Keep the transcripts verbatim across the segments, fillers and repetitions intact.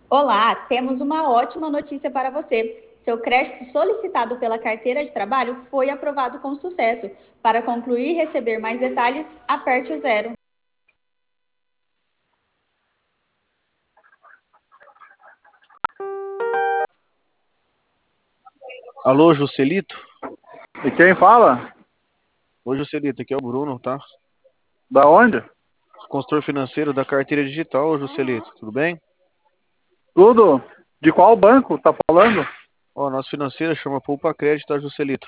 Olá, temos uma ótima notícia para você. Seu crédito solicitado pela carteira de trabalho foi aprovado com sucesso. Para concluir e receber mais detalhes, aperte o zero. Alô, Joselito? E quem fala? Oi, Joselito, aqui é o Bruno, tá? Da onde? Consultor financeiro da carteira digital, Joselito, tudo bem? Tudo? De qual banco tá falando? Ó, nossa financeira chama Poupa Crédito, tá, Joselito?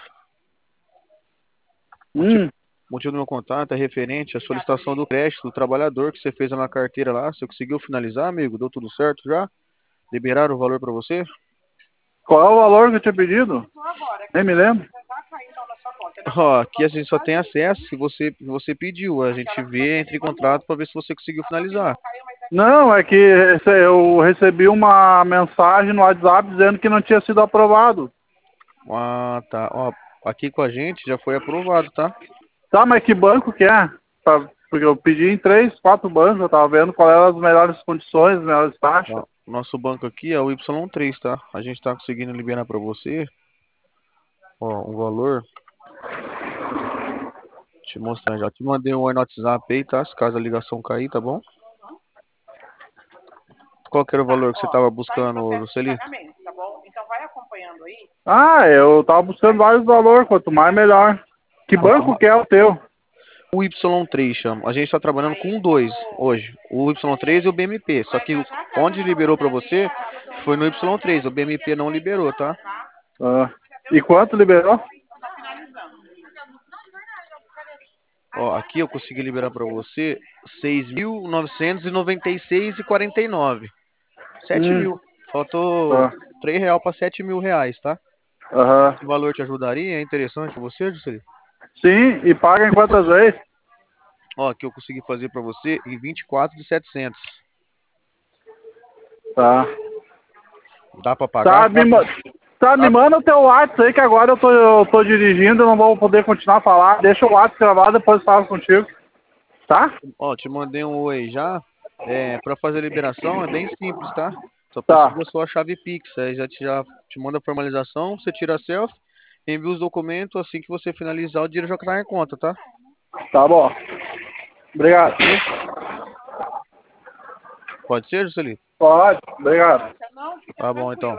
Motivo, Hum, motivo do meu contato é referente à solicitação do crédito do trabalhador que você fez na carteira lá. Você conseguiu finalizar, amigo? Deu tudo certo já? Liberaram o valor para você? qual é o valor que eu tinha pedido? Nem me lembro. Ó, aqui a gente só tem acesso se você, se você pediu. A gente vê, entra em contrato para ver se você conseguiu finalizar. Não, é que rece- eu recebi uma mensagem no WhatsApp dizendo que não tinha sido aprovado. Ah, tá. Ó, aqui com a gente já foi aprovado, tá? Tá, mas que banco que é? Tá, porque eu pedi em três, quatro bancos, eu tava vendo qual eram as melhores condições, as melhores taxas. Ó, nosso banco aqui é o Y três, tá? A gente tá conseguindo liberar para você, ó, um valor. Te mostrar já. Te mandei um oi no WhatsApp aí, tá? Se caso a ligação cair, tá bom? Qual que era o valor que você tava buscando, Jocelito? Ah, eu tava buscando vários valores, quanto mais melhor. Que Quanto banco mais... que é o teu? O Y três chama. A gente tá trabalhando com dois hoje. O Y três e o B M P. Só que onde liberou para você foi no Y três. O B M P não liberou, tá? Ah, e quanto liberou? Ó, aqui eu consegui liberar para você seis mil novecentos e noventa e seis e quarenta e nove. Sete Hum, mil. Faltou tá. três real para sete mil reais, tá? Aham. Esse valor te ajudaria? É interessante para você, Juscelino? Sim, e paga em quantas vezes? Ó, que eu consegui fazer para você em vinte e quatro de setecentos. Tá. Dá para pagar? Tá, me, Sabe? ma- tá, me Sabe? manda o teu WhatsApp aí que agora eu tô, eu tô dirigindo, eu não vou poder continuar a falar. Deixa o WhatsApp gravado, depois eu falo contigo. Tá? Ó, te mandei um oi já. É, para fazer a liberação é bem simples, tá? Só preciso Tá. da sua chave Pix. Aí já te, já te manda a formalização, você tira a selfie, envia os documentos, assim que você finalizar, o dinheiro já cai em conta, tá? Tá bom. Pode Obrigado. ser? Pode ser, Juscelino? Pode. Obrigado. Tá bom, então.